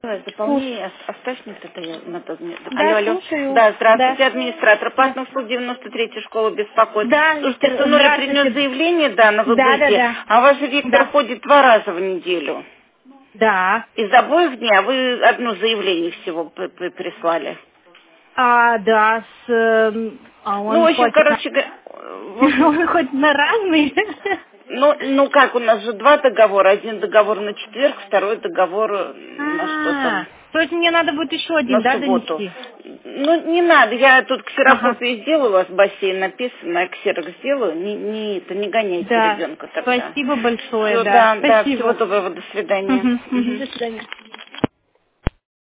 Заполни, оставь мне это. Да, Алло. слушаю. Да, здравствуйте, Да. администратор. Платных услуг 93-й школы беспокоит. Да, Слушайте, сынуля принес здравствуйте. заявление, да, на Да, да, ВБЗ. да. А ваш же Виктор Да. ходит 2 раза в неделю. Да. Из обоих дней, а вы одно заявление всего прислали. Да, Ну, в он общем, хочет на... короче, в общем, Он хочет на разные. ну как, у нас же 2 договора. Один договор на четверг, второй договор на что там. То есть мне надо будет еще один, На да, субботу. донести? Ну, не надо, я тут Ага. ксерокопию сделаю, у вас бассейн написано, я ксерок сделаю, не гоняйте Да. ребенка тогда. Спасибо большое, Все, да. да, всего Спасибо. доброго, до свидания. Мгм, мгм. До свидания.